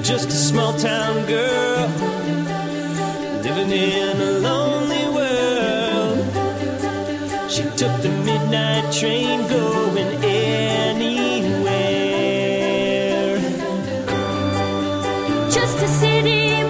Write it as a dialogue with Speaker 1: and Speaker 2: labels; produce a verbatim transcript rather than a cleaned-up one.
Speaker 1: just a small town girl living in a lonely world. She took the midnight train going anywhere.
Speaker 2: Just a city